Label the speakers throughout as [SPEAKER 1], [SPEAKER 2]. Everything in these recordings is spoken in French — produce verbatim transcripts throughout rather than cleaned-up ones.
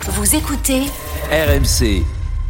[SPEAKER 1] Vous écoutez
[SPEAKER 2] R M C.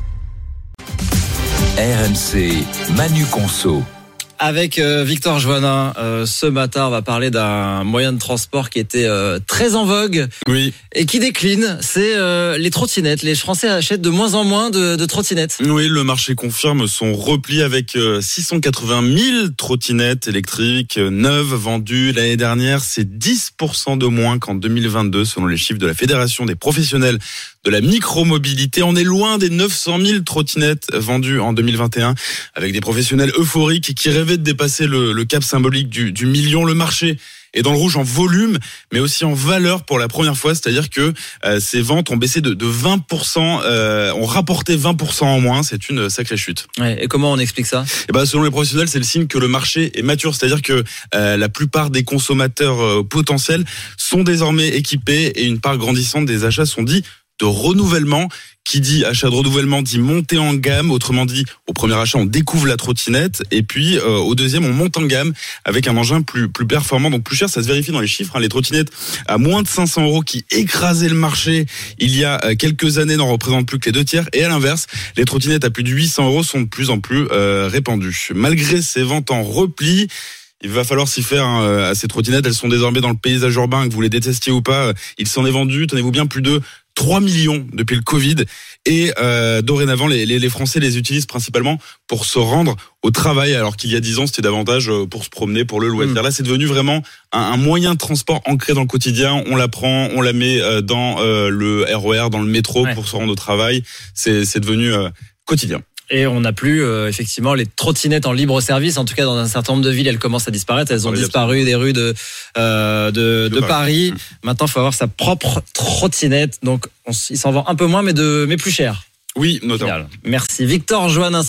[SPEAKER 2] R M C, Manu Conso.
[SPEAKER 3] Avec euh, Victor Joannin, euh, ce matin, on va parler d'un moyen de transport qui était euh, très en vogue
[SPEAKER 4] oui.
[SPEAKER 3] et qui décline. C'est euh, les trottinettes. Les Français achètent de moins en moins de, de trottinettes.
[SPEAKER 4] Oui, le marché confirme son repli avec euh, six cent quatre-vingt mille trottinettes électriques euh, neuves vendues l'année dernière. C'est dix pour cent de moins qu'en deux mille vingt-deux, selon les chiffres de la Fédération des professionnels de la micromobilité. On est loin des neuf cent mille trottinettes vendues en deux mille vingt et un, avec des professionnels euphoriques qui rêvaient de dépasser le, le cap symbolique du, du million. Le marché est dans le rouge en volume, mais aussi en valeur pour la première fois, c'est-à-dire que euh, ces ventes ont baissé de, de vingt pour cent, euh, ont rapporté vingt pour cent en moins. C'est une sacrée chute.
[SPEAKER 3] Ouais, et comment on explique ça ?
[SPEAKER 4] Et ben, selon les professionnels, c'est le signe que le marché est mature, c'est-à-dire que euh, la plupart des consommateurs euh, potentiels sont désormais équipés et une part grandissante des achats sont dits de renouvellement. Qui dit achat de renouvellement dit monter en gamme. Autrement dit, au premier achat, on découvre la trottinette, et puis euh, au deuxième, on monte en gamme avec un engin plus plus performant, donc plus cher. Ça se vérifie dans les chiffres. Hein. Les trottinettes à moins de cinq cents euros qui écrasaient le marché il y a quelques années n'en représentent plus que les deux tiers. Et à l'inverse, les trottinettes à plus de huit cents euros sont de plus en plus euh, répandues. Malgré ces ventes en repli, il va falloir s'y faire hein, à ces trottinettes. Elles sont désormais dans le paysage urbain, que vous les détestiez ou pas. Il s'en est vendu, tenez-vous bien, plus de trois millions depuis le Covid. Et euh, dorénavant, les, les, les Français les utilisent principalement pour se rendre au travail, alors qu'il y a dix ans, c'était davantage pour se promener, pour le loisir. Mmh. Là, c'est devenu vraiment un, un moyen de transport ancré dans le quotidien. On la prend, on la met euh, dans euh, le R E R, dans le métro ouais. pour se rendre au travail. C'est, c'est devenu euh, quotidien.
[SPEAKER 3] Et on n'a plus euh, effectivement les trottinettes en libre service. En tout cas, dans un certain nombre de villes, elles commencent à disparaître. Elles ont oui, disparu des rues de euh, de, de, de Paris. Paris. Maintenant, il faut avoir sa propre trottinette. Donc, on, il s'en vend un peu moins, mais de mais plus cher.
[SPEAKER 4] Oui, notamment.
[SPEAKER 3] Merci Victor Joannin.